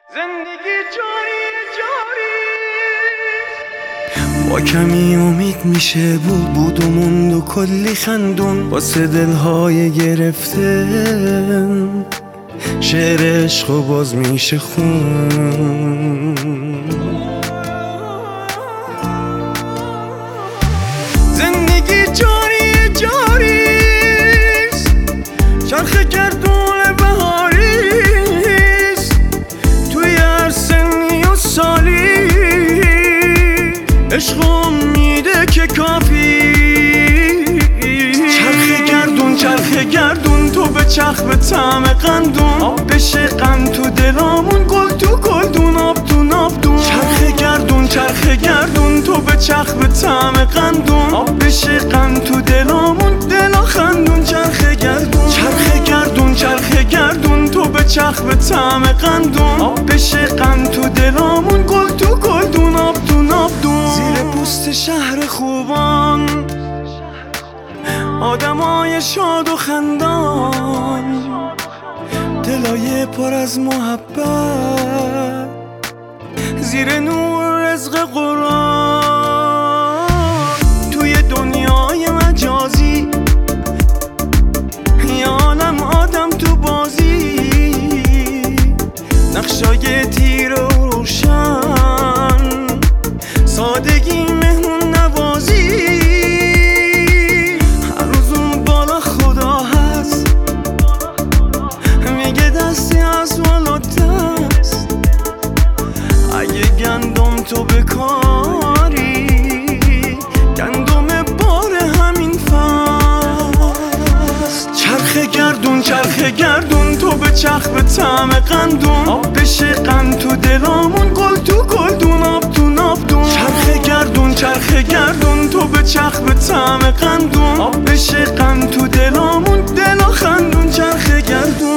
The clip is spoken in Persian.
زندگی جاری با کمی امید میشه بود و موند و کلی خندون واسه دلهای گرفته شعر عشق و باز میشه خون. زندگی جاریست چرخ گردون بهاریست توی هر سنی و سالی عشق و امیده که کافی. چرخ گردون تو به چرخ به طعم قندون آب بشه قند تو دلامون گل تو گلدون آب تو نابدون. چرخ گردون تو به چرخ به طعم قندون آب بشه قند تو دلامون دلا خندون. چرخ گردون تو به چرخ به طعم قندون آب بشه قند تو دلامون گل تو گلدون آب تو نابدون. زیر پوست شهر خوبان آدمای شاد و خندان دلای پر از محبت زیر نور رزق قرآن. توی دنیای مجازی یه عالم آدم تو بازی نقشای تیره و روشن سادگی مهمون نوازی. گندم تو بکاری گندم بار همین فصل. چرخ گردون تو به چرخ به طعم قندون آب بشه قند تو دلامون گل تو گلدون آب تو نابدون. چرخ گردون تو به چرخ به طعم قندون آب بشه قند تو دلامون دلا خندون. چرخ گردون